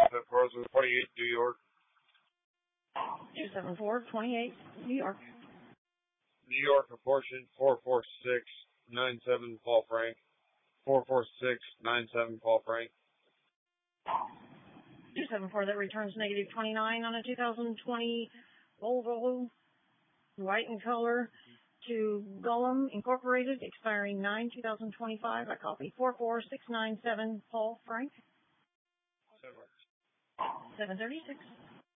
That was 28 New York. 27428 New York. New York, apportion 44697 Paul Frank. 44697 Paul Frank. 274, that returns negative 29 on a 2020 Volvo, white in color, to Gollum Incorporated, expiring 9/2025. I copy 44697 Paul Frank. 736.